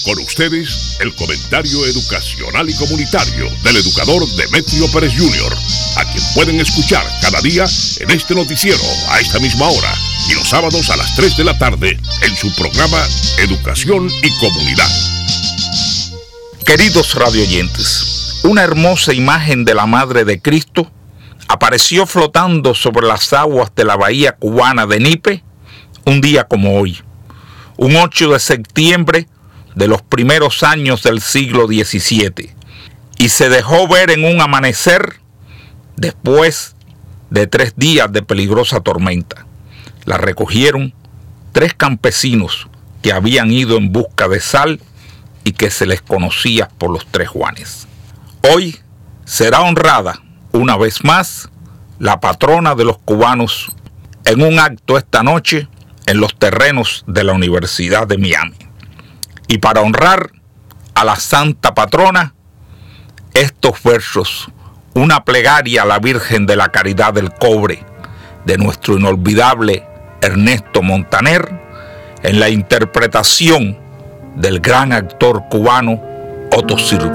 Con ustedes, el comentario educacional y comunitario del educador Demetrio Pérez Jr., a quien pueden escuchar cada día en este noticiero a esta misma hora y los sábados a las 3 de la tarde en su programa Educación y Comunidad. Queridos radioyentes, una hermosa imagen de la Madre de Cristo apareció flotando sobre las aguas de la bahía cubana de Nipe un día como hoy, un 8 de septiembre de los primeros años del siglo XVII, y se dejó ver en un amanecer después de 3 días de peligrosa tormenta. La recogieron 3 campesinos que habían ido en busca de sal y que se les conocía por los 3 Juanes. Hoy será honrada una vez más la patrona de los cubanos en un acto esta noche en los terrenos de la Universidad de Miami. Y para honrar a la santa patrona, estos versos, una plegaria a la Virgen de la Caridad del Cobre, de nuestro inolvidable Ernesto Montaner, en la interpretación del gran actor cubano Otto Sirgo.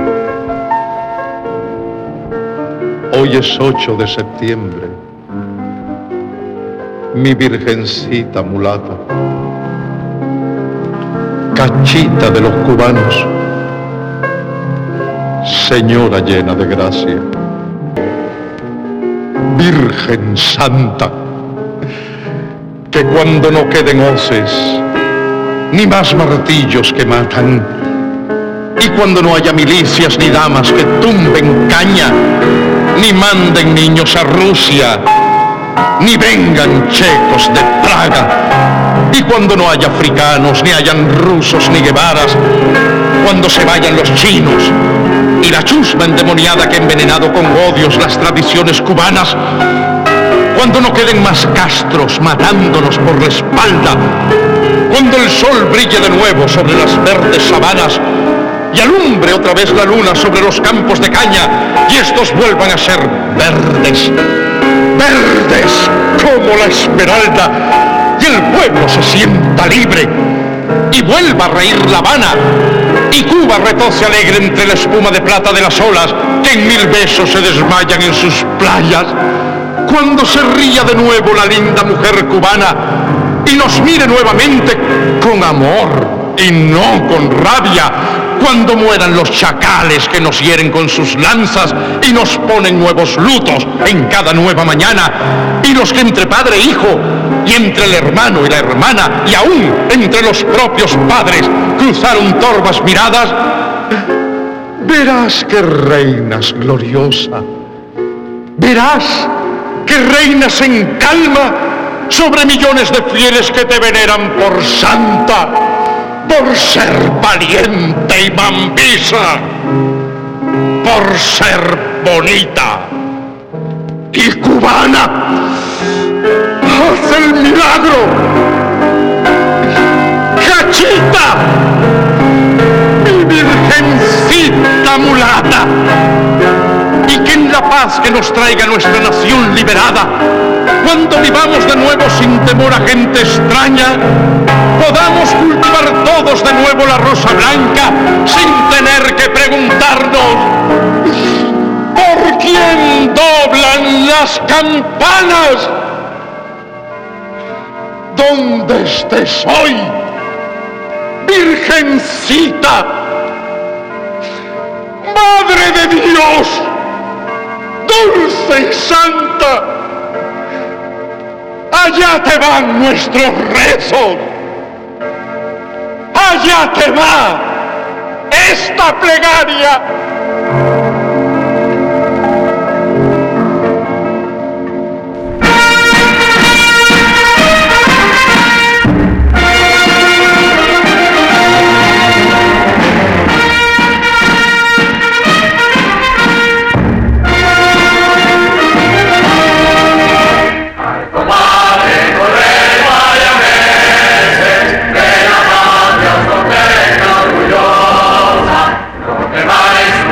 Hoy es 8 de septiembre, mi virgencita mulata, cachita de los cubanos, señora llena de gracia, Virgen Santa, que cuando no queden hoces, ni más martillos que matan, y cuando no haya milicias ni damas que tumben caña, ni manden niños a Rusia, ni vengan checos de Praga, y cuando no haya africanos, ni hayan rusos ni guevaras, cuando se vayan los chinos y la chusma endemoniada que ha envenenado con odios las tradiciones cubanas, cuando no queden más castros matándonos por la espalda, cuando el sol brille de nuevo sobre las verdes sabanas y alumbre otra vez la luna sobre los campos de caña y estos vuelvan a ser verdes, verdes como la esmeralda, y el pueblo se sienta libre y vuelva a reír La Habana y Cuba retose alegre entre la espuma de plata de las olas que en 1000 besos se desmayan en sus playas, cuando se ría de nuevo la linda mujer cubana y nos mire nuevamente con amor y no con rabia, cuando mueran los chacales que nos hieren con sus lanzas y nos ponen nuevos lutos en cada nueva mañana, y los que entre padre e hijo, y entre el hermano y la hermana, y aún entre los propios padres cruzaron torvas miradas, verás que reinas gloriosa, verás que reinas en calma sobre millones de fieles que te veneran por santa, por ser valiente y mambisa, por ser bonita y cubana. ¡Haz el milagro! ¡Cachita! ¡Mi virgencita mulata! Y que en la paz que nos traiga nuestra nación liberada, cuando vivamos de nuevo sin temor a gente extraña, podamos cultivar todos de nuevo la rosa blanca sin tener que preguntarnos ¿por quién doblan las campanas? ¿Dónde estés hoy, Virgencita, Madre de Dios, dulce y santa? Allá te van nuestros rezos, allá te va esta plegaria. Orgullosa, no temáis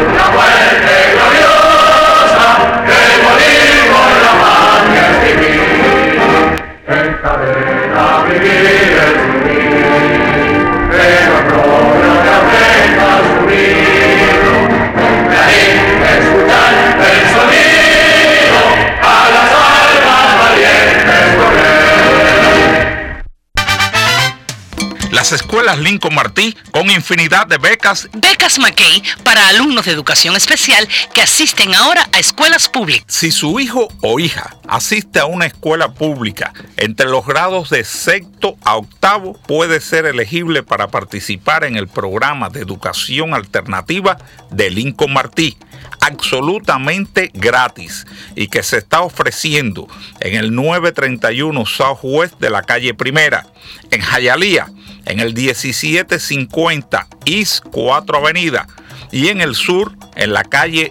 Las escuelas Lincoln Martí con infinidad de becas. Becas McKay para alumnos de educación especial que asisten ahora a escuelas públicas. Si su hijo o hija asiste a una escuela pública entre los grados de sexto a octavo, puede ser elegible para participar en el programa de educación alternativa de Lincoln Martí, absolutamente gratis, y que se está ofreciendo en el 931 Southwest de la calle Primera, en Hialeah, en el 1750 East 4 Avenida, y en el sur, en la calle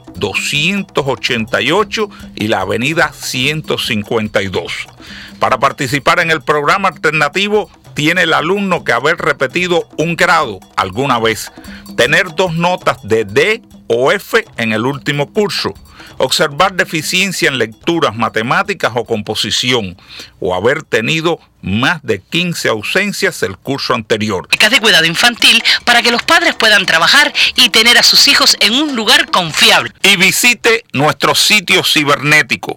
288 y la avenida 152. Para participar en el programa alternativo, tiene el alumno que haber repetido un grado alguna vez, tener 2 notas de D o F en el último curso, observar deficiencia en lecturas, matemáticas o composición, o haber tenido más de 15 ausencias el curso anterior. Becas de cuidado infantil para que los padres puedan trabajar y tener a sus hijos en un lugar confiable. Y visite nuestro sitio cibernético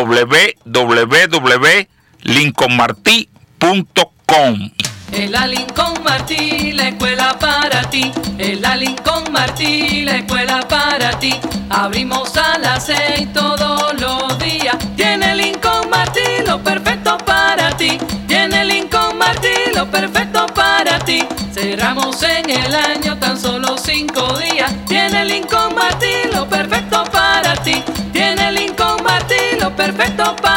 www.lincolnmarti.com. En la Lincoln Martí, la escuela para ti. En la Lincoln Martí, la escuela para ti. Abrimos a las 6 todos los días. Tiene Lincoln Martí lo perfecto para ti. Tiene Lincoln Martí lo perfecto para ti. Cerramos en el año tan solo 5 días. Tiene Lincoln Martí lo perfecto para ti. Tiene Lincoln Martí lo perfecto para ti.